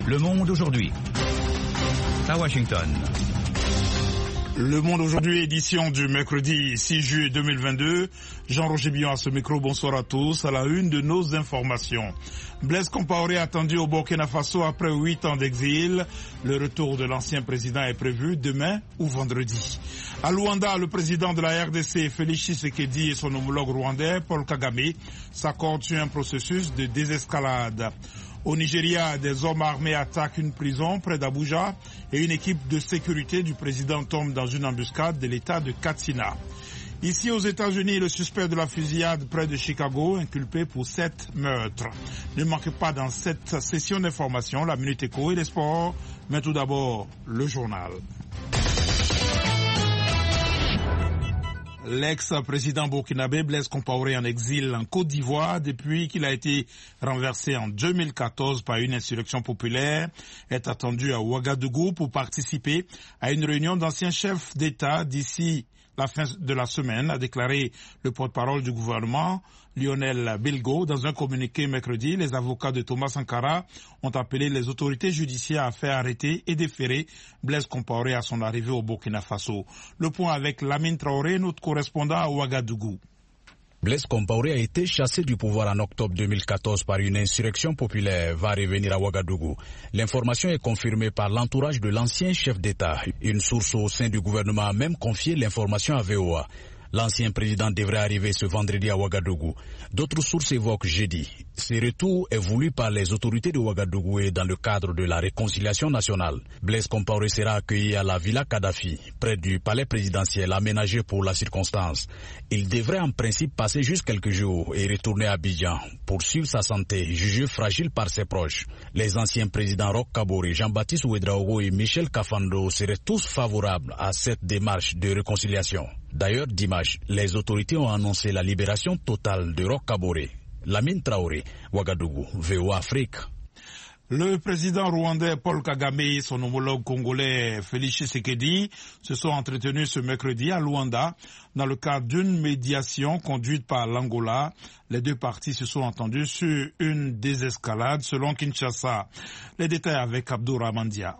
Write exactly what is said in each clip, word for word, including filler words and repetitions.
Le Monde aujourd'hui. À Washington. Le Monde aujourd'hui, édition du mercredi six juillet deux mille vingt-deux. Jean-Roger Billon à ce micro, bonsoir à tous. À la une de nos informations. Blaise Compaoré attendu au Burkina Faso après huit ans d'exil. Le retour de l'ancien président est prévu demain ou vendredi. À Luanda, le président de la R D C, Félix Tshisekedi, et son homologue rwandais, Paul Kagame, s'accordent sur un processus de désescalade. Au Nigeria, des hommes armés attaquent une prison près d'Abuja et une équipe de sécurité du président tombe dans une embuscade de l'état de Katsina. Ici aux États-Unis, le suspect de la fusillade près de Chicago, inculpé pour sept meurtres. Ne manquez pas dans cette session d'information la Minute Éco et les sports, mais tout d'abord le journal. L'ex-président burkinabé Blaise Compaoré en exil en Côte d'Ivoire depuis qu'il a été renversé en deux mille quatorze par une insurrection populaire est attendu à Ouagadougou pour participer à une réunion d'anciens chefs d'État d'ici la fin de la semaine, a déclaré le porte-parole du gouvernement, Lionel Bilgo. Dans un communiqué mercredi, les avocats de Thomas Sankara ont appelé les autorités judiciaires à faire arrêter et déférer Blaise Compaoré à son arrivée au Burkina Faso. Le point avec Lamine Traoré, notre correspondant à Ouagadougou. Blaise Compaoré a été chassé du pouvoir en octobre deux mille quatorze par une insurrection populaire, va revenir à Ouagadougou. L'information est confirmée par l'entourage de l'ancien chef d'État. Une source au sein du gouvernement a même confié l'information à V O A. L'ancien président devrait arriver ce vendredi à Ouagadougou. D'autres sources évoquent jeudi. Ce retour est voulu par les autorités de Ouagadougou et dans le cadre de la réconciliation nationale. Blaise Compaoré sera accueilli à la Villa Kadhafi, près du palais présidentiel aménagé pour la circonstance. Il devrait en principe passer juste quelques jours et retourner à Abidjan pour suivre sa santé, jugée fragile par ses proches. Les anciens présidents Roch Kaboré, Jean-Baptiste Ouedraogo et Michel Kafando seraient tous favorables à cette démarche de réconciliation. D'ailleurs, dimanche, les autorités ont annoncé la libération totale de Roch Kaboré. Lamine Traoré, Ouagadougou, V O A Afrique. Le président rwandais Paul Kagame et son homologue congolais Félix Tshisekedi se sont entretenus ce mercredi à Luanda dans le cadre d'une médiation conduite par l'Angola. Les deux parties se sont entendues sur une désescalade selon Kinshasa. Les détails avec Abdourahmane Dia.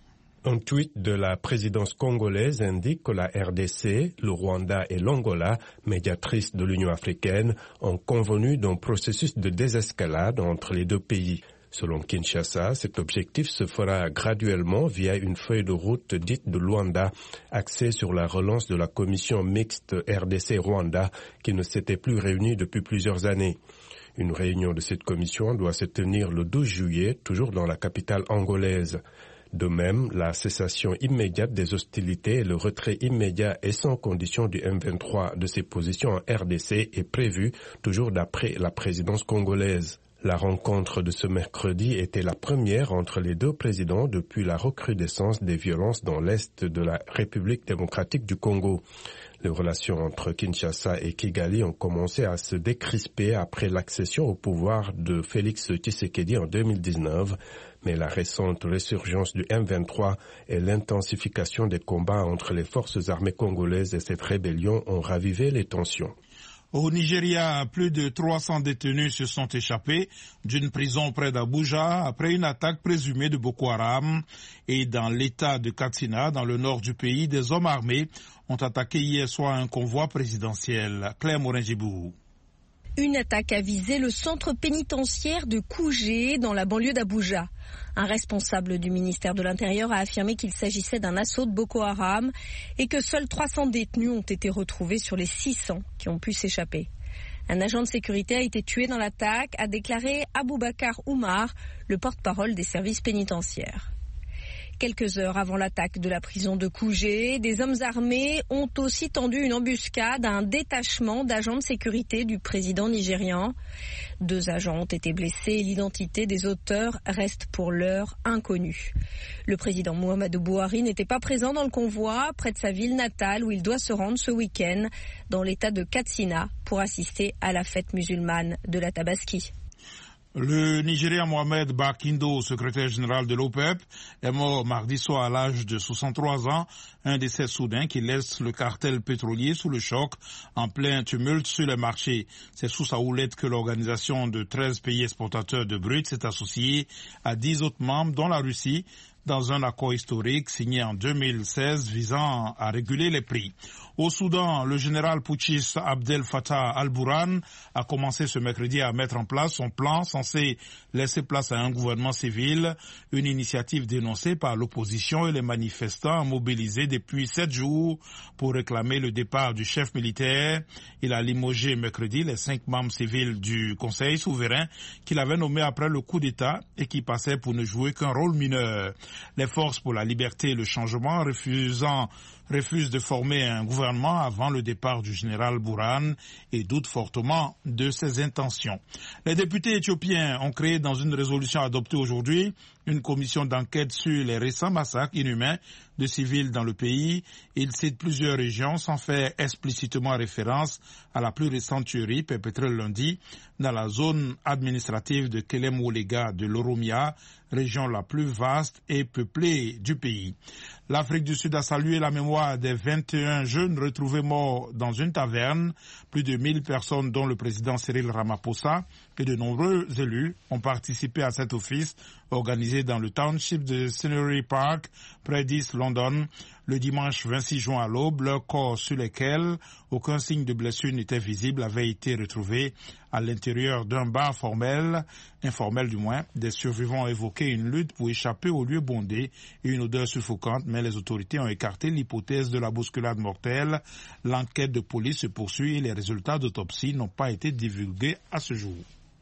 Un tweet de la présidence congolaise indique que la R D C, le Rwanda et l'Angola, médiatrices de l'Union africaine, ont convenu d'un processus de désescalade entre les deux pays. Selon Kinshasa, cet objectif se fera graduellement via une feuille de route dite de Luanda, axée sur la relance de la commission mixte R D C-Rwanda qui ne s'était plus réunie depuis plusieurs années. Une réunion de cette commission doit se tenir le douze juillet, toujours dans la capitale angolaise. De même, la cessation immédiate des hostilités et le retrait immédiat et sans condition du M vingt-trois de ses positions en R D C est prévu, toujours d'après la présidence congolaise. La rencontre de ce mercredi était la première entre les deux présidents depuis la recrudescence des violences dans l'est de la République démocratique du Congo. Les relations entre Kinshasa et Kigali ont commencé à se décrisper après l'accession au pouvoir de Félix Tshisekedi en deux mille dix-neuf, mais la récente résurgence du M vingt-trois et l'intensification des combats entre les forces armées congolaises et cette rébellion ont ravivé les tensions. Au Nigeria, plus de trois cents détenus se sont échappés d'une prison près d'Abuja après une attaque présumée de Boko Haram. Et dans l'état de Katsina, dans le nord du pays, des hommes armés ont attaqué hier soir un convoi présidentiel. Claire Morin-Gibou. Une attaque a visé le centre pénitentiaire de Kuje dans la banlieue d'Abuja. Un responsable du ministère de l'Intérieur a affirmé qu'il s'agissait d'un assaut de Boko Haram et que seuls trois cents détenus ont été retrouvés sur les six cents qui ont pu s'échapper. Un agent de sécurité a été tué dans l'attaque, a déclaré Aboubakar Oumar, le porte-parole des services pénitentiaires. Quelques heures avant l'attaque de la prison de Kuje, des hommes armés ont aussi tendu une embuscade à un détachement d'agents de sécurité du président nigérian. Deux agents ont été blessés et l'identité des auteurs reste pour l'heure inconnue. Le président Muhammadu Buhari n'était pas présent dans le convoi près de sa ville natale où il doit se rendre ce week-end dans l'état de Katsina pour assister à la fête musulmane de la Tabaski. Le Nigérian Mohamed Bakindo, secrétaire général de l'OPEP, est mort mardi soir à l'âge de soixante-trois ans, un décès soudain qui laisse le cartel pétrolier sous le choc en plein tumulte sur les marchés. C'est sous sa houlette que l'organisation de treize pays exportateurs de brut s'est associée à dix autres membres, dont la Russie, dans un accord historique signé en deux mille seize visant à réguler les prix. Au Soudan, le général putschiste Abdel Fattah al-Burhan a commencé ce mercredi à mettre en place son plan censé laisser place à un gouvernement civil, une initiative dénoncée par l'opposition et les manifestants mobilisés depuis sept jours pour réclamer le départ du chef militaire. Il a limogé mercredi les cinq membres civils du Conseil souverain qu'il avait nommé après le coup d'État et qui passaient pour ne jouer qu'un rôle mineur. Les forces pour la liberté et le changement refusant, refusent de former un gouvernement avant le départ du général Burhan et doutent fortement de ses intentions. Les députés éthiopiens ont créé dans une résolution adoptée aujourd'hui une commission d'enquête sur les récents massacres inhumains de civils dans le pays. Ils citent plusieurs régions sans faire explicitement référence à la plus récente tuerie perpétrée lundi dans la zone administrative de Kelem-Wolega de l'Oromia, région la plus vaste et peuplée du pays. L'Afrique du Sud a salué la mémoire des vingt et un jeunes retrouvés morts dans une taverne. Plus de mille personnes, dont le président Cyril Ramaphosa et de nombreux élus, ont participé à cet office organisé dans le township de Scenery Park, près d'East London, le dimanche vingt-six juin à l'aube. Leurs corps sur lesquels aucun signe de blessure n'était visible avaient été retrouvés à l'intérieur d'un bar formel, informel du moins. Des survivants ont évoqué une lutte pour échapper au lieu bondé et une odeur suffocante, mais les autorités ont écarté l'hypothèse de la bousculade mortelle. L'enquête de police se poursuit et les résultats d'autopsie n'ont pas été divulgués à ce jour.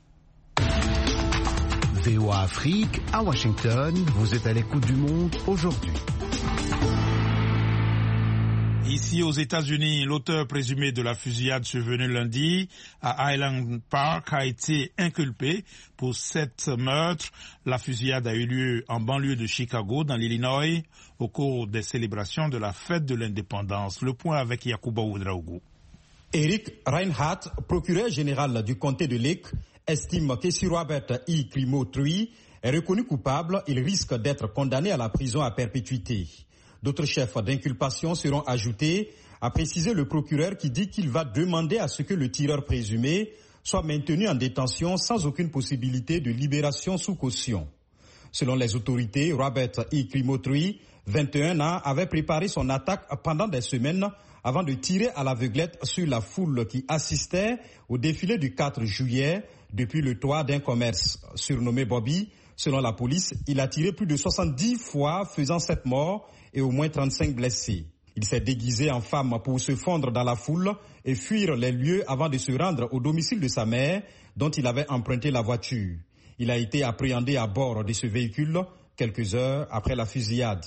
V O A Afrique, à Washington, vous êtes à l'écoute du monde aujourd'hui. Ici aux États-Unis, l'auteur présumé de la fusillade survenue lundi à Highland Park a été inculpé pour sept meurtres. La fusillade a eu lieu en banlieue de Chicago, dans l'Illinois, au cours des célébrations de la fête de l'indépendance. Le point avec Yacouba Ouedraogo. Eric Reinhardt, procureur général du comté de Lake, estime que si Robert E. Crimotrui est reconnu coupable, il risque d'être condamné à la prison à perpétuité. D'autres chefs d'inculpation seront ajoutés, a précisé le procureur qui dit qu'il va demander à ce que le tireur présumé soit maintenu en détention sans aucune possibilité de libération sous caution. Selon les autorités, Robert E. Crimotrui, vingt et un ans, avait préparé son attaque pendant des semaines avant de tirer à l'aveuglette sur la foule qui assistait au défilé du quatre juillet depuis le toit d'un commerce. Surnommé Bobby, selon la police, il a tiré plus de soixante-dix fois, faisant sept morts et au moins trente-cinq blessés. Il s'est déguisé en femme pour se fondre dans la foule et fuir les lieux avant de se rendre au domicile de sa mère, dont il avait emprunté la voiture. Il a été appréhendé à bord de ce véhicule quelques heures après la fusillade.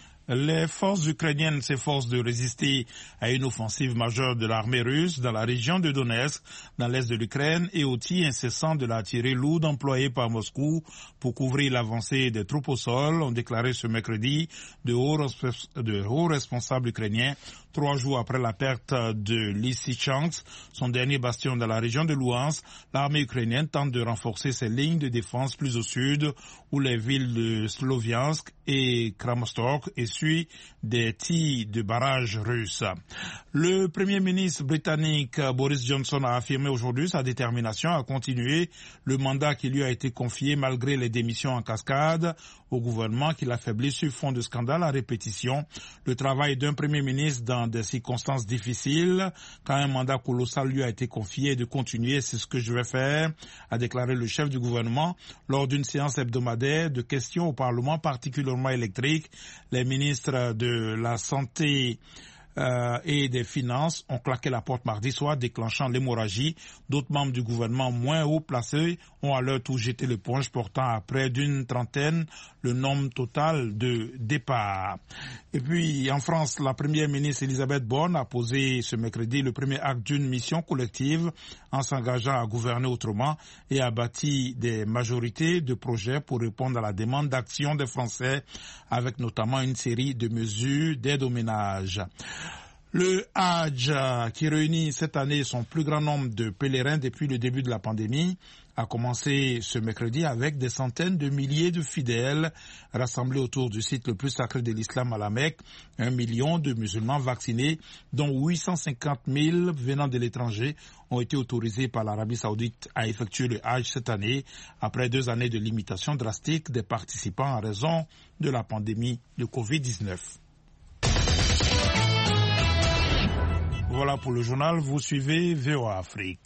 Les forces ukrainiennes s'efforcent de résister à une offensive majeure de l'armée russe dans la région de Donetsk, dans l'est de l'Ukraine, et au tir incessant de l'artillerie lourde employée par Moscou pour couvrir l'avancée des troupes au sol, ont déclaré ce mercredi de hauts, de hauts responsables ukrainiens, trois jours après la perte de Lysychansk, son dernier bastion dans la région de Louhansk. L'armée ukrainienne tente de renforcer ses lignes de défense plus au sud, où les villes de Sloviansk et Kramatorsk essuient des tirs de barrages russes. Le Premier ministre britannique Boris Johnson a affirmé aujourd'hui sa détermination à continuer le mandat qui lui a été confié malgré les démissions en cascade au gouvernement qui l'affaiblit sur fond de scandales à répétition. Le travail d'un Premier ministre dans des circonstances difficiles, quand un mandat colossal lui a été confié, de continuer, c'est ce que je vais faire, a déclaré le chef du gouvernement lors d'une séance hebdomadaire de questions au Parlement particulièrement électrique. Les ministres de la Santé Euh, et des Finances ont claqué la porte mardi soir, déclenchant l'hémorragie. D'autres membres du gouvernement moins haut placés ont à leur tour jeté l'éponge, portant à près d'une trentaine le nombre total de départs. Et puis, en France, la première ministre Elisabeth Borne a posé ce mercredi le premier acte d'une mission collective en s'engageant à gouverner autrement et a bâti des majorités de projets pour répondre à la demande d'action des Français, avec notamment une série de mesures d'aide aux ménages. Le Hajj, qui réunit cette année son plus grand nombre de pèlerins depuis le début de la pandémie, a commencé ce mercredi avec des centaines de milliers de fidèles rassemblés autour du site le plus sacré de l'islam à la Mecque. Un million de musulmans vaccinés, dont huit cent cinquante mille venant de l'étranger, ont été autorisés par l'Arabie Saoudite à effectuer le Hajj cette année, après deux années de limitation drastique des participants en raison de la pandémie de covid dix-neuf. Voilà pour le journal, vous suivez V O A Afrique.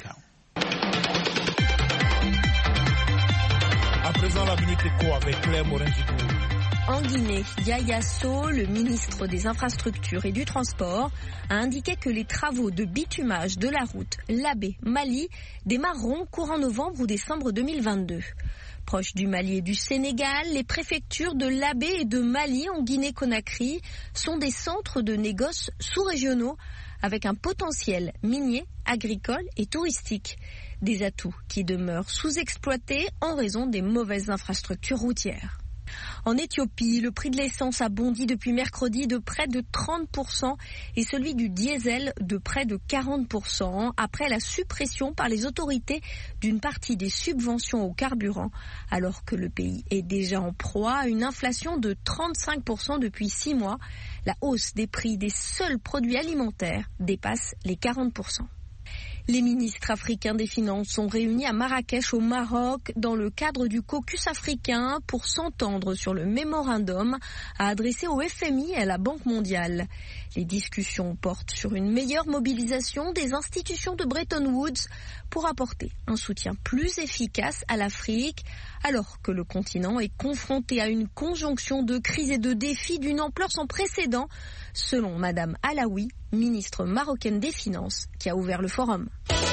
À présent, la Minute Éco avec Claire Morin-Gidou. En Guinée, Yaya Sow, le ministre des Infrastructures et du Transport, a indiqué que les travaux de bitumage de la route Labé-Mali démarreront courant novembre ou décembre deux mille vingt-deux. Proche du Mali et du Sénégal, les préfectures de Labé et de Mali en Guinée-Conakry sont des centres de négoce sous-régionaux avec un potentiel minier, agricole et touristique. Des atouts qui demeurent sous-exploités en raison des mauvaises infrastructures routières. En Éthiopie, le prix de l'essence a bondi depuis mercredi de près de trente pour cent et celui du diesel de près de quarante pour cent après la suppression par les autorités d'une partie des subventions au carburant, alors que le pays est déjà en proie à une inflation de trente-cinq pour cent depuis six mois. La hausse des prix des seuls produits alimentaires dépasse les quarante pour cent. Les ministres africains des Finances sont réunis à Marrakech au Maroc dans le cadre du caucus africain pour s'entendre sur le mémorandum à adresser au F M I et à la Banque mondiale. Les discussions portent sur une meilleure mobilisation des institutions de Bretton Woods pour apporter un soutien plus efficace à l'Afrique, alors que le continent est confronté à une conjonction de crises et de défis d'une ampleur sans précédent, selon Madame Alaoui, ministre marocaine des Finances, qui a ouvert le forum.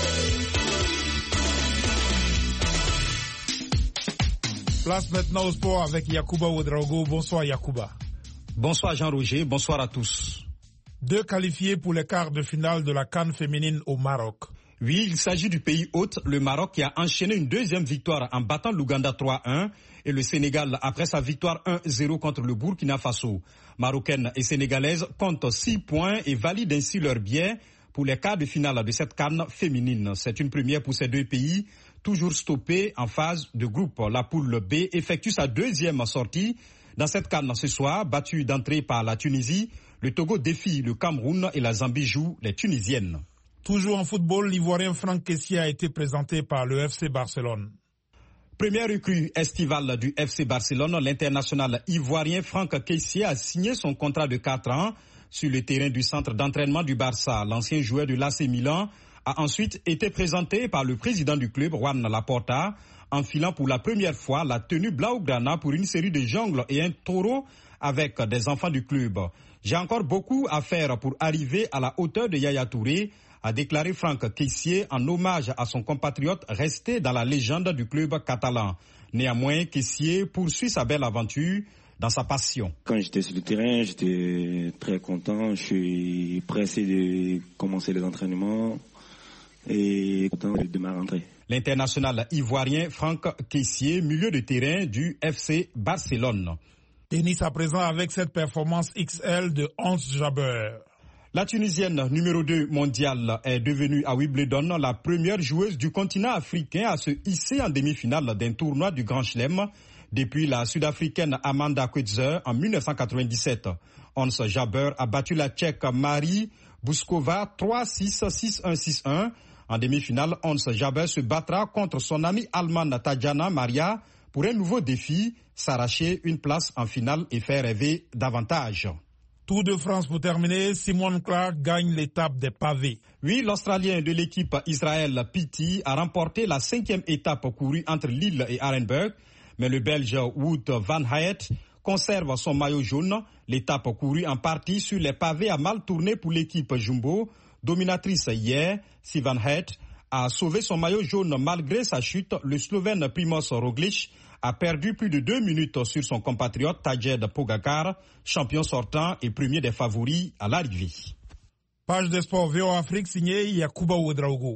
Place maintenant au sport avec Yacouba Ouedraogo. Bonsoir Yacouba. Bonsoir Jean-Roger, bonsoir à tous. Deux qualifiés pour les quarts de finale de la CAN féminine au Maroc. Oui, il s'agit du pays hôte, le Maroc, qui a enchaîné une deuxième victoire en battant l'Ouganda trois un et le Sénégal après sa victoire un zéro contre le Burkina Faso. Marocaines et sénégalaises comptent six points et valident ainsi leur billet pour les quarts de finale de cette CAN féminine. C'est une première pour ces deux pays, toujours stoppés en phase de groupe. La poule B effectue sa deuxième sortie dans cette CAN ce soir, battue d'entrée par la Tunisie. Le Togo défie le Cameroun et la Zambie joue les Tunisiennes. Toujours en football, l'Ivoirien Franck Kessié a été présenté par le F C Barcelone. Première recrue estivale du F C Barcelone, l'international ivoirien Franck Kessié a signé son contrat de quatre ans sur le terrain du centre d'entraînement du Barça. L'ancien joueur du l'A C Milan a ensuite été présenté par le président du club, Juan Laporta, enfilant pour la première fois la tenue blaugrana pour une série de jongles et un taureau avec des enfants du club. J'ai encore beaucoup à faire pour arriver à la hauteur de Yaya Touré, a déclaré Franck Kessié en hommage à son compatriote resté dans la légende du club catalan. Néanmoins, Kessié poursuit sa belle aventure dans sa passion. Quand j'étais sur le terrain, j'étais très content. Je suis pressé de commencer les entraînements et content de ma rentrée. L'international ivoirien Franck Kessié, milieu de terrain du F C Barcelone. Tennis à présent avec cette performance X L de Hans Jabeur. La Tunisienne numéro deux mondiale est devenue à Wimbledon la première joueuse du continent africain à se hisser en demi-finale d'un tournoi du Grand Chelem depuis la Sud-Africaine Amanda Coetzer en dix-neuf cent quatre-vingt-dix-sept. Hans Jabeur a battu la Tchèque Marie Bouskova trois six, six un, six un. En demi-finale, Hans Jabeur se battra contre son amie allemande Tatjana Maria pour un nouveau défi, s'arracher une place en finale et faire rêver davantage. Tour de France pour terminer, Simone Clark gagne l'étape des pavés. Oui, l'Australien de l'équipe Israël Pitti a remporté la cinquième étape courue entre Lille et Arenberg, mais le Belge Wout van Aert conserve son maillot jaune. L'étape courue en partie sur les pavés a mal tourné pour l'équipe Jumbo, dominatrice hier. Si van Aert a sauvé son maillot jaune malgré sa chute, le Slovène Primož Roglič a perdu plus de deux minutes sur son compatriote Tadej Pogacar, champion sortant et premier des favoris à l'arrivée. Page de sport V O A Afrique signée Yacouba Ouedraogo.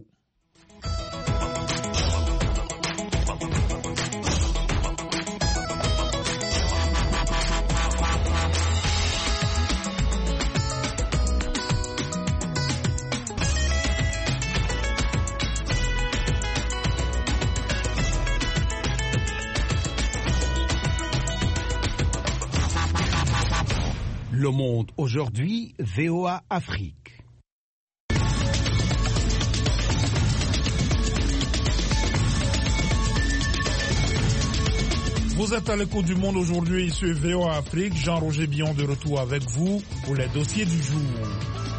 Le Monde aujourd'hui, V O A Afrique. Vous êtes à l'écoute du Monde aujourd'hui sur V O A Afrique. Jean-Roger Billon de retour avec vous pour les dossiers du jour.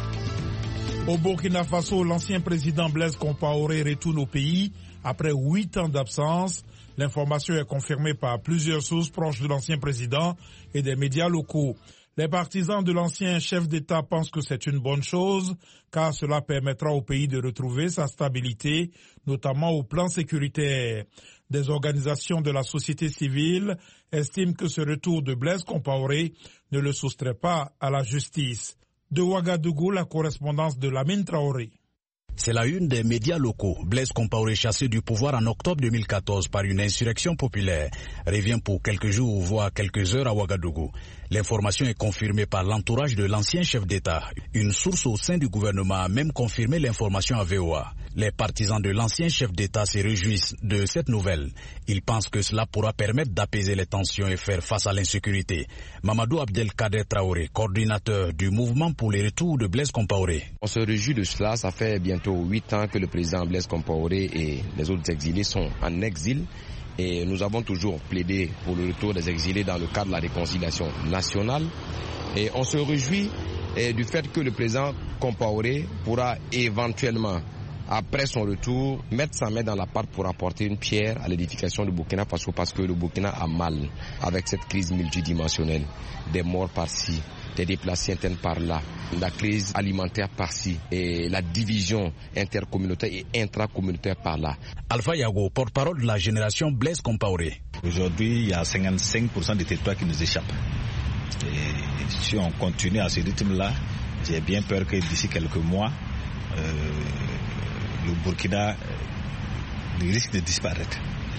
Au Burkina Faso, l'ancien président Blaise Compaoré retourne au pays après huit ans d'absence. L'information est confirmée par plusieurs sources proches de l'ancien président et des médias locaux. Les partisans de l'ancien chef d'État pensent que c'est une bonne chose, car cela permettra au pays de retrouver sa stabilité, notamment au plan sécuritaire. Des organisations de la société civile estiment que ce retour de Blaise Compaoré ne le soustrait pas à la justice. De Ouagadougou, la correspondance de Lamine Traoré. C'est la une des médias locaux. Blaise Compaoré, chassé du pouvoir en octobre deux mille quatorze par une insurrection populaire, revient pour quelques jours, voire quelques heures à Ouagadougou. L'information est confirmée par l'entourage de l'ancien chef d'État. Une source au sein du gouvernement a même confirmé l'information à V O A. Les partisans de l'ancien chef d'État se réjouissent de cette nouvelle. Ils pensent que cela pourra permettre d'apaiser les tensions et faire face à l'insécurité. Mamadou Abdelkader Traoré, coordinateur du mouvement pour le retour de Blaise Compaoré. On se réjouit de cela. Ça fait bientôt huit ans que le président Blaise Compaoré et les autres exilés sont en exil. Et nous avons toujours plaidé pour le retour des exilés dans le cadre de la réconciliation nationale. Et on se réjouit eh, du fait que le président Compaoré pourra éventuellement, après son retour, mettre sa main dans la pâte pour apporter une pierre à l'édification du Burkina Faso, parce que le Burkina a mal avec cette crise multidimensionnelle, des morts par-ci, des déplacés internes par-là, la crise alimentaire par-ci et la division intercommunautaire et intracommunautaire par-là. Alpha Yago, porte-parole de la génération Blaise Compaoré. Aujourd'hui, il y a cinquante-cinq pour cent des territoires qui nous échappent. Et si on continue à ce rythme-là, j'ai bien peur que d'ici quelques mois, euh, le Burkina risque de disparaître.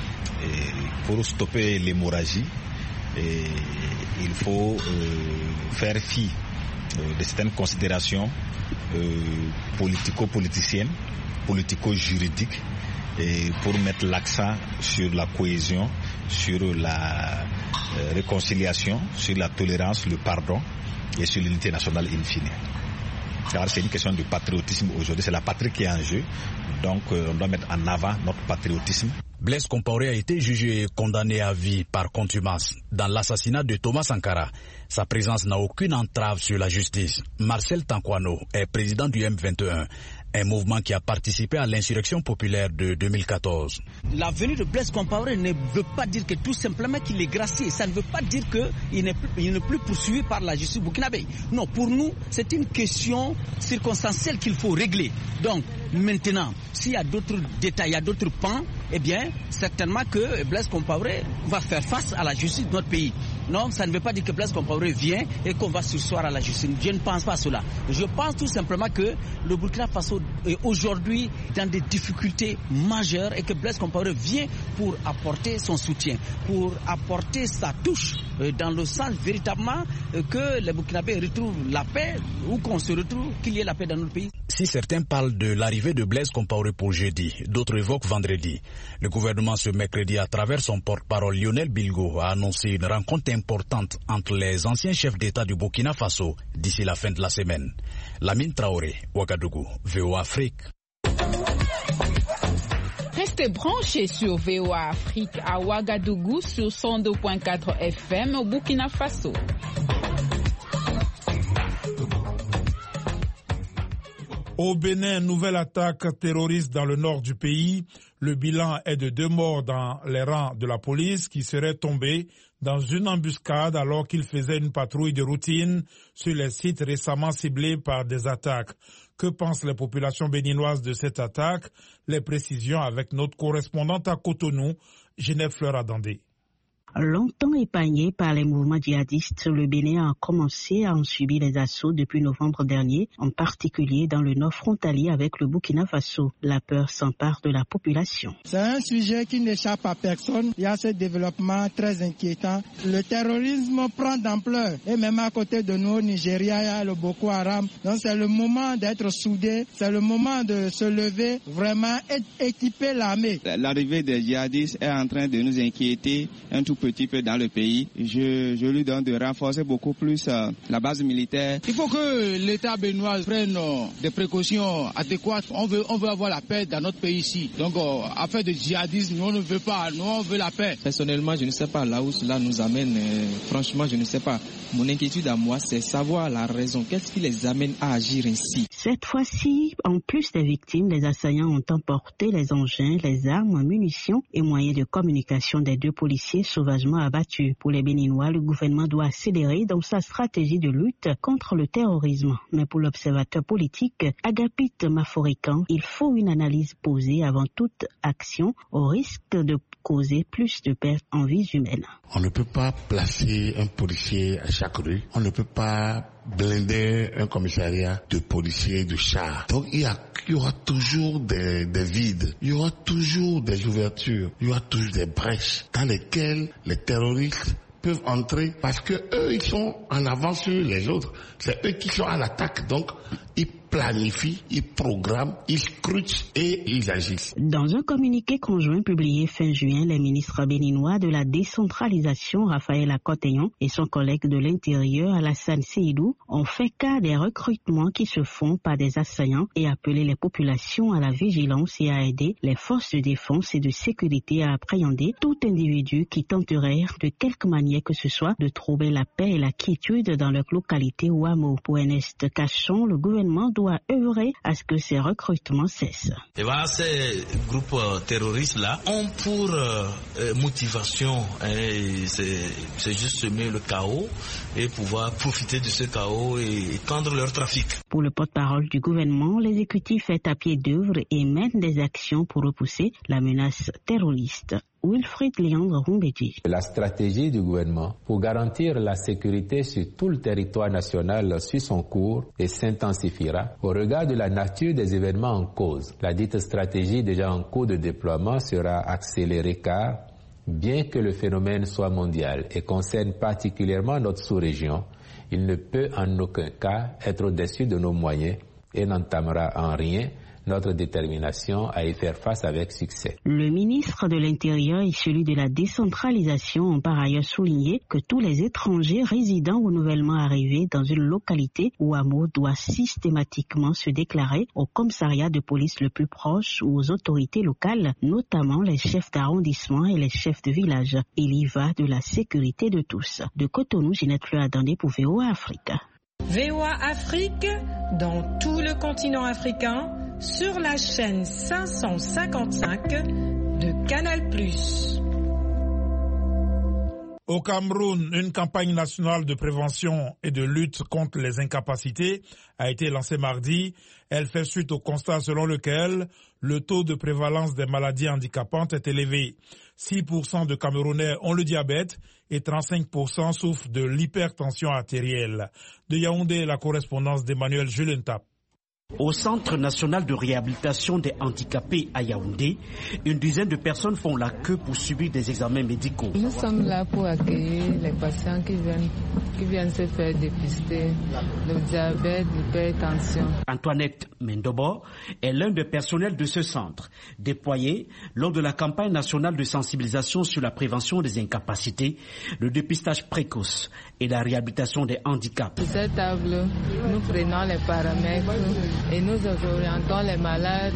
Et pour stopper l'hémorragie, et il faut euh, faire fi euh, de certaines considérations euh, politico-politiciennes, politico-juridiques, et pour mettre l'accent sur la cohésion, sur la euh, réconciliation, sur la tolérance, le pardon et sur l'unité nationale in fine. Car c'est une question de patriotisme aujourd'hui, c'est la patrie qui est en jeu, donc euh, on doit mettre en avant notre patriotisme. Blaise Compaoré a été jugé et condamné à vie par contumace dans l'assassinat de Thomas Sankara. Sa présence n'a aucune entrave sur la justice. Marcel Tankwano est président du M vingt et un, un mouvement qui a participé à l'insurrection populaire de deux mille quatorze. La venue de Blaise Compaoré ne veut pas dire que tout simplement qu'il est gracié. Ça ne veut pas dire qu'il n'est plus, n'est plus poursuivi par la justice burkinabé. Non, pour nous, c'est une question circonstancielle qu'il faut régler. Donc, maintenant, s'il y a d'autres détails, il y a d'autres pans, eh bien, certainement que Blaise Compaoré va faire face à la justice de notre pays. Non, ça ne veut pas dire que Blaise Compaoré vient et qu'on va surseoir à la justice. Je ne pense pas à cela. Je pense tout simplement que le Burkina Faso est aujourd'hui dans des difficultés majeures et que Blaise Compaoré vient pour apporter son soutien, pour apporter sa touche dans le sens véritablement que les Burkinabés retrouvent la paix ou qu'on se retrouve, qu'il y ait la paix dans notre pays. Si certains parlent de l'arrivée de Blaise Compaoré pour jeudi, d'autres évoquent vendredi. Le gouvernement ce mercredi, à travers son porte-parole Lionel Bilgo, a annoncé une rencontre importante entre les anciens chefs d'État du Burkina Faso d'ici la fin de la semaine. Lamine Traoré, Ouagadougou, V O A Afrique. Restez branchés sur V O A Afrique à Ouagadougou sur cent deux virgule quatre F M au Burkina Faso. Au Bénin, nouvelle attaque terroriste dans le nord du pays. Le bilan est de deux morts dans les rangs de la police qui seraient tombés dans une embuscade alors qu'ils faisaient une patrouille de routine sur les sites récemment ciblés par des attaques. Que pensent les populations béninoises de cette attaque? Les précisions avec notre correspondante à Cotonou, Ginette Fleur-Adandé. Longtemps épargné par les mouvements djihadistes, le Bénin a commencé à en subir les assauts depuis novembre dernier, en particulier dans le nord frontalier avec le Burkina Faso. La peur s'empare de la population. C'est un sujet qui n'échappe à personne. Il y a ce développement très inquiétant. Le terrorisme prend d'ampleur. Et même à côté de nous, au Nigeria, il y a le Boko Haram. Donc c'est le moment d'être soudé. C'est le moment de se lever, vraiment équiper l'armée. L'arrivée des djihadistes est en train de nous inquiéter un tout petit peu dans le pays. Je, je lui donne de renforcer beaucoup plus euh, la base militaire. Il faut que l'État béninois prenne euh, des précautions adéquates. On veut, on veut avoir la paix dans notre pays ici. Donc, euh, affaire de djihadisme, nous on ne veut pas. Nous, on veut la paix. Personnellement, je ne sais pas là où cela nous amène. Euh, franchement, je ne sais pas. Mon inquiétude à moi, c'est savoir la raison. Qu'est-ce qui les amène à agir ainsi? Cette fois-ci, en plus des victimes, les assaillants ont emporté les engins, les armes, munitions et moyens de communication des deux policiers sauvagement abattus. Pour les Béninois, le gouvernement doit accélérer dans sa stratégie de lutte contre le terrorisme. Mais pour l'observateur politique Agapit Maforikan, il faut une analyse posée avant toute action au risque de causer plus de pertes en vies humaines. On ne peut pas placer un policier à chaque rue. On ne peut pas blinder un commissariat de policiers, de chars. Donc il y, a, il y aura toujours des, des vides, il y aura toujours des ouvertures, il y aura toujours des brèches dans lesquelles les terroristes peuvent entrer parce que eux ils sont en avance sur les autres. C'est eux qui sont à l'attaque. Donc ils planifient, ils programment, ils scrutent et ils agissent. Dans un communiqué conjoint publié fin juin, les ministres béninois de la décentralisation, Raphaël Akoteyon, et son collègue de l'Intérieur, Alassane Seydou, ont fait cas des recrutements qui se font par des assaillants et appelé les populations à la vigilance et à aider les forces de défense et de sécurité à appréhender tout individu qui tenterait de quelque manière que ce soit de trouver la paix et la quiétude dans leur localité ou hameau. Pour Ernest Cachon, le gouvernement doit œuvrer à ce que ces recrutements cessent. Et voilà, ces groupes euh, terroristes-là ont pour euh, motivation, hein, c'est juste semer le chaos et pouvoir profiter de ce chaos et étendre leur trafic. Pour le porte-parole du gouvernement, l'exécutif est à pied d'œuvre et mène des actions pour repousser la menace terroriste. Wilfried Léandre Rumbedji. La stratégie du gouvernement pour garantir la sécurité sur tout le territoire national suit son cours et s'intensifiera au regard de la nature des événements en cause. La dite stratégie déjà en cours de déploiement sera accélérée car, bien que le phénomène soit mondial et concerne particulièrement notre sous-région, il ne peut en aucun cas être au-dessus de nos moyens et n'entamera en rien notre détermination à y faire face avec succès. Le ministre de l'Intérieur et celui de la décentralisation ont par ailleurs souligné que tous les étrangers résidant ou nouvellement arrivés dans une localité ou hameau doivent systématiquement se déclarer au commissariat de police le plus proche ou aux autorités locales, notamment les chefs d'arrondissement et les chefs de village. Il y va de la sécurité de tous. De Cotonou, Ginette Fleur-Attendé pour V O A Afrique. V O A Afrique, dans tout le continent africain, sur la chaîne cinq cent cinquante-cinq de Canal plus. Au Cameroun, une campagne nationale de prévention et de lutte contre les incapacités a été lancée mardi. Elle fait suite au constat selon lequel le taux de prévalence des maladies handicapantes est élevé. six pour cent de Camerounais ont le diabète et trente-cinq pour cent souffrent de l'hypertension artérielle. De Yaoundé, la correspondance d'Emmanuel Julentap. Au Centre national de réhabilitation des handicapés à Yaoundé, une dizaine de personnes font la queue pour subir des examens médicaux. Nous sommes là pour accueillir les patients qui viennent, qui viennent se faire dépister le diabète, l'hypertension. Antoinette Mendobo est l'un des personnels de ce centre, déployé lors de la campagne nationale de sensibilisation sur la prévention des incapacités, le dépistage précoce et la réhabilitation des handicaps. Sur cette table, nous prenons les paramètres et nous orientons les malades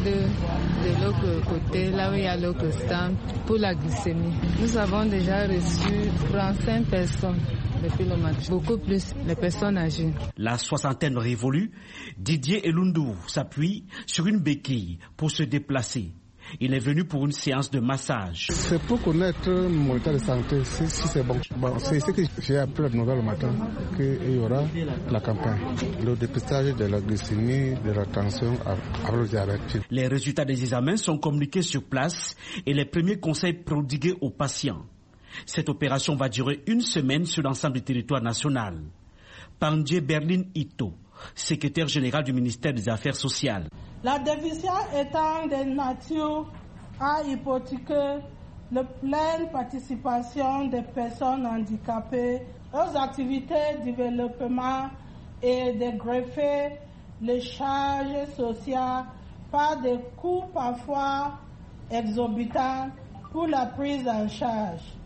de l'autre côté, là où il y a l'autre stand, pour la glycémie. Nous avons déjà reçu trente-cinq personnes depuis le matin, beaucoup plus les personnes âgées. La soixantaine révolue, Didier Elundou s'appuie sur une béquille pour se déplacer. Il est venu pour une séance de massage. C'est pour connaître mon état de santé, si, si c'est bon. bon. C'est ce que j'ai appris la nouvelle le matin, qu'il y aura la campagne. Le dépistage de la glycémie, de la tension avec le diabète. Les résultats des examens sont communiqués sur place et les premiers conseils prodigués aux patients. Cette opération va durer une semaine sur l'ensemble du territoire national. Pandje Berlin Ito, secrétaire général du ministère des Affaires sociales. La déficience étant de nature à hypothéquer la pleine participation des personnes handicapées aux activités de développement et de greffer les charges sociales par des coûts parfois exorbitants pour la prise en charge.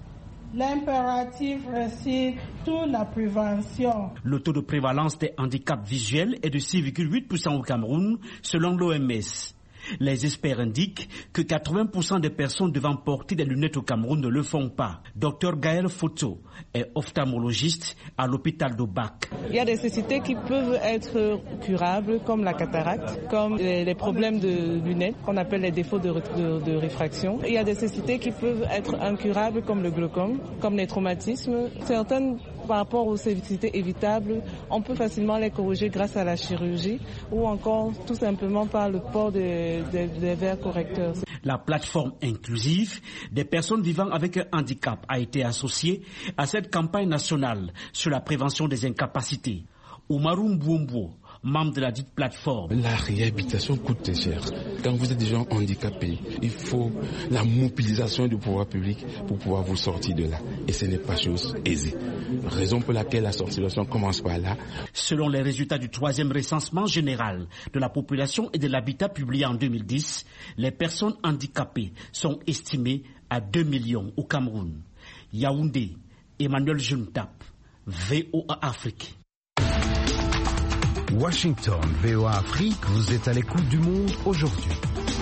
l'impératif réside sur la prévention. Le taux de prévalence des handicaps visuels est de six virgule huit pour cent au Cameroun, selon l'O M S. Les experts indiquent que quatre-vingts pour cent des personnes devant porter des lunettes au Cameroun ne le font pas. Docteur Gaël Foto est ophtalmologiste à l'hôpital d'Obac. Il y a des cécités qui peuvent être curables, comme la cataracte, comme les problèmes de lunettes, qu'on appelle les défauts de, de, de réfraction. Il y a des cécités qui peuvent être incurables, comme le glaucome, comme les traumatismes. Certaines, par rapport aux cécités évitables, on peut facilement les corriger grâce à la chirurgie ou encore tout simplement par le port des, des, des verres correcteurs. La plateforme inclusive des personnes vivant avec un handicap a été associée à cette campagne nationale sur la prévention des incapacités. Oumarou Mbouombo, membre de la dite plateforme. La réhabilitation coûte très cher. Quand vous êtes déjà handicapé, il faut la mobilisation du pouvoir public pour pouvoir vous sortir de là. Et ce n'est pas chose aisée. Raison pour laquelle la sortilation commence par là. Selon les résultats du troisième recensement général de la population et de l'habitat publié en deux mille dix, les personnes handicapées sont estimées à deux millions au Cameroun. Yaoundé, Emmanuel Juntap, V O A Afrique. Washington, V O A Afrique, vous êtes à l'écoute du monde aujourd'hui.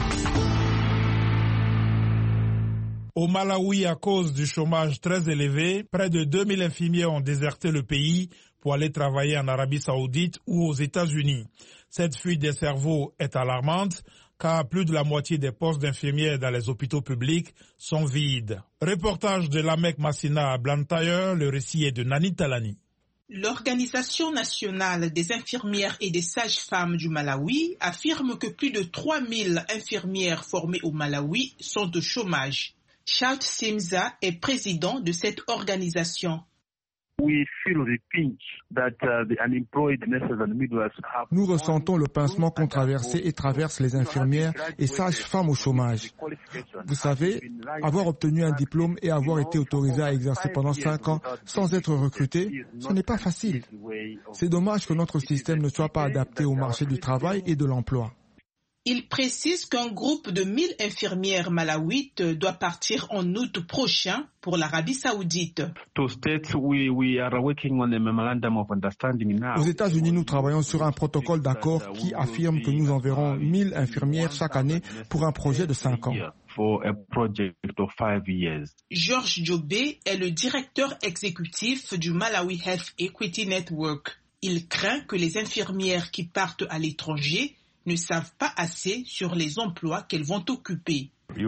Au Malawi, à cause du chômage très élevé, près de deux mille infirmiers ont déserté le pays pour aller travailler en Arabie Saoudite ou aux États-Unis. Cette fuite des cerveaux est alarmante car plus de la moitié des postes d'infirmières dans les hôpitaux publics sont vides. Reportage de Lamek Massina à Blantyre, le récit est de Nani Talani. L'Organisation nationale des infirmières et des sages-femmes du Malawi affirme que plus de trois mille infirmières formées au Malawi sont au chômage. Charles Simza est président de cette organisation. Nous ressentons le pincement qu'on traversait et traverse les infirmières et sages-femmes au chômage. Vous savez, avoir obtenu un diplôme et avoir été autorisé à exercer pendant cinq ans sans être recruté, ce n'est pas facile. C'est dommage que notre système ne soit pas adapté au marché du travail et de l'emploi. Il précise qu'un groupe de mille infirmières malawites doit partir en août prochain pour l'Arabie Saoudite. Aux États-Unis, nous travaillons sur un protocole d'accord qui affirme que nous enverrons mille infirmières chaque année pour un projet de cinq ans. Georges Jobé est le directeur exécutif du Malawi Health Equity Network. Il craint que les infirmières qui partent à l'étranger ne savent pas assez sur les emplois qu'elles vont occuper. Qui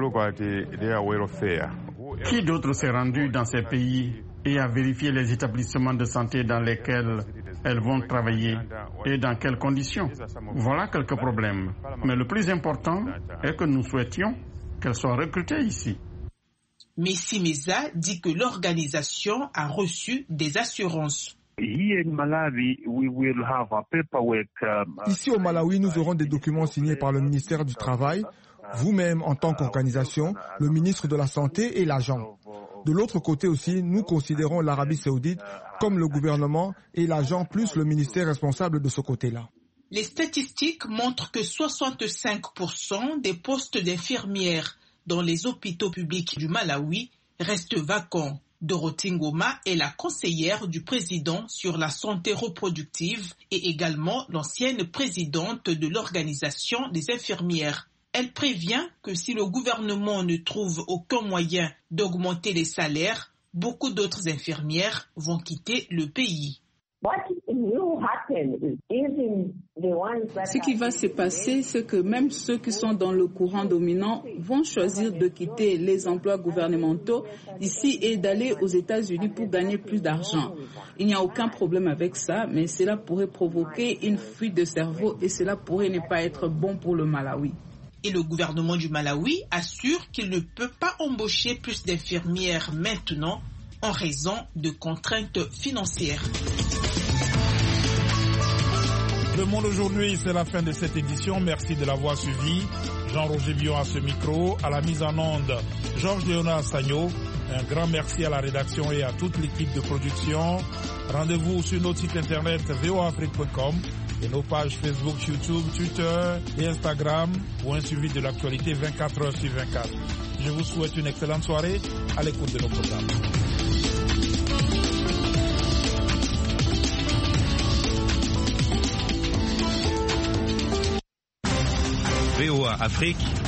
d'autre s'est rendu dans ces pays et a vérifié les établissements de santé dans lesquels elles vont travailler et dans quelles conditions? Voilà quelques problèmes. Mais le plus important est que nous souhaitions qu'elles soient recrutées ici. Messi Meza dit que l'organisation a reçu des assurances. Ici au Malawi, nous aurons des documents signés par le ministère du Travail, vous-même en tant qu'organisation, le ministre de la Santé et l'agent. De l'autre côté aussi, nous considérons l'Arabie Saoudite comme le gouvernement et l'agent plus le ministère responsable de ce côté-là. Les statistiques montrent que soixante-cinq pour cent des postes d'infirmières dans les hôpitaux publics du Malawi restent vacants. Dorothy Ngoma est la conseillère du président sur la santé reproductive et également l'ancienne présidente de l'organisation des infirmières. Elle prévient que si le gouvernement ne trouve aucun moyen d'augmenter les salaires, beaucoup d'autres infirmières vont quitter le pays. Ce qui va se passer, c'est que même ceux qui sont dans le courant dominant vont choisir de quitter les emplois gouvernementaux ici et d'aller aux États-Unis pour gagner plus d'argent. Il n'y a aucun problème avec ça, mais cela pourrait provoquer une fuite de cerveau et cela pourrait ne pas être bon pour le Malawi. Et le gouvernement du Malawi assure qu'il ne peut pas embaucher plus d'infirmières maintenant en raison de contraintes financières. Le Monde aujourd'hui, c'est la fin de cette édition. Merci de l'avoir suivi. Jean-Roger Bion à ce micro, à la mise en onde, Georges Léonard Sagno. Un grand merci à la rédaction et à toute l'équipe de production. Rendez-vous sur notre site internet v o a afrique point com et nos pages Facebook, YouTube, Twitter et Instagram pour un suivi de l'actualité vingt-quatre heures sur vingt-quatre. Je vous souhaite une excellente soirée à l'écoute de nos programmes. V O A Afrique